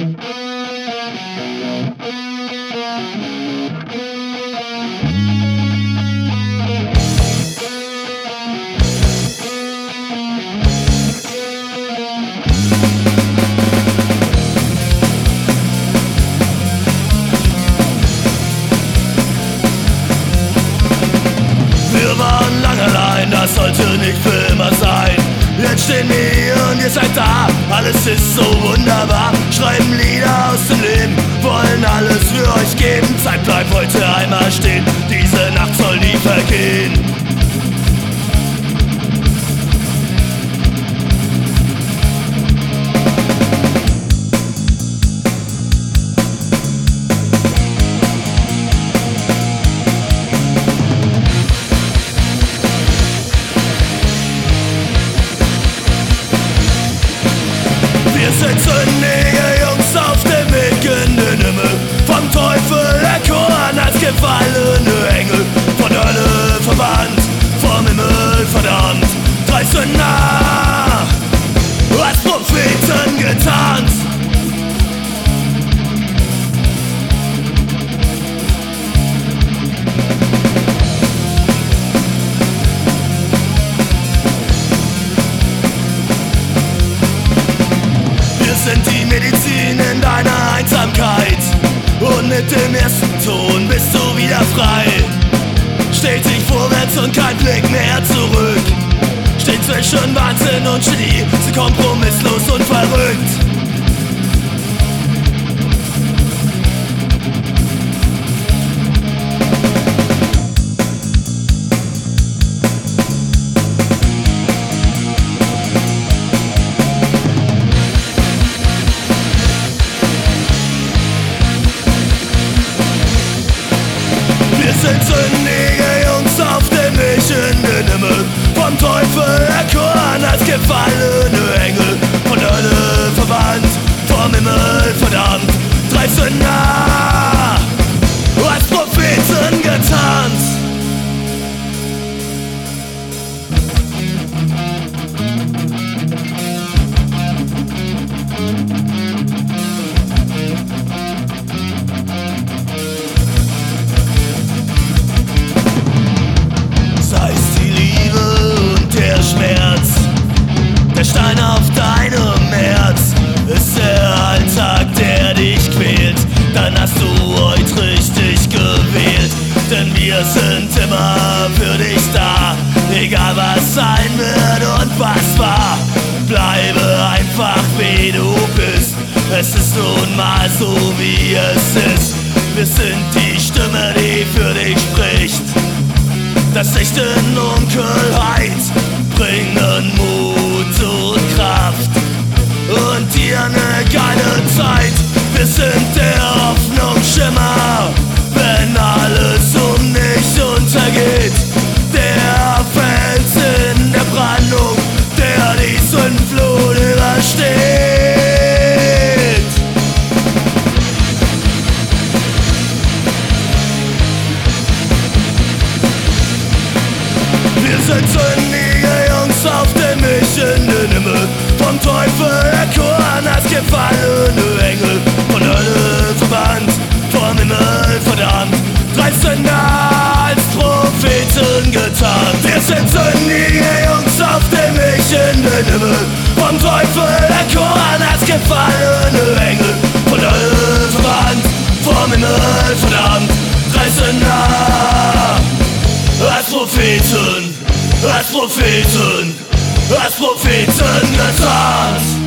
Wir waren lang allein, das sollte nicht für immer sein. Jetzt stehen wir hier und ihr seid da, alles ist so wunderbar. Schreiben Lieder aus dem Leben, wollen alles für euch geben. Zeit bleibt heute einmal stehen, diese Nacht soll nie vergehen. Wir sind sündige Jungs auf dem Weg in den Himmel, vom Teufel erkoren als gefallene Engel, von Hölle verbannt, vom Himmel verdammt. 3 Sünder als Propheten getarnt. Sind die Medizin in deiner Einsamkeit, und mit dem ersten Ton bist du wieder frei. Stetig vorwärts und kein Blick mehr zurück, steht zwischen Wahnsinn und Genie, sie kompromisslos und verrückt. Wir sind sündige Jungs auf dem Weg in den Himmel, vom Teufel erkoren als gefallene Engel, von Hölle verbannt, vom Himmel verdammt. 3 Sünder als Propheten getarnt. Der Stein auf deinem Herz ist der Alltag, der dich quält. Dann hast du heute richtig gewählt, denn wir sind immer für dich da. Egal was sein wird und was war, bleibe einfach wie du bist. Es ist nun mal so wie es ist. Wir sind die Stimme, die für dich spricht. Das Licht in Dunkelheit bringen Mut und Kraft und dir eine geile Zeit. Wir sind der Hoffnungsschimmer, wenn alles um dich untergeht. Der Fels in der Brandung, der die Sündflut übersteht. Wir sind sündige Jungs auf dem Weg in den Himmel, vom Teufel erkoren als gefallene Engel, von Hölle verbannt, vom Himmel verdammt. 3 Sünder als Propheten getarnt. Wir sind sündige Jungs auf dem Weg in den Himmel, vom Teufel erkoren als gefallene Engel, von Hölle verbannt, vom Himmel verdammt. 3 Sünder als Propheten, als Propheten, als Propheten getarnt.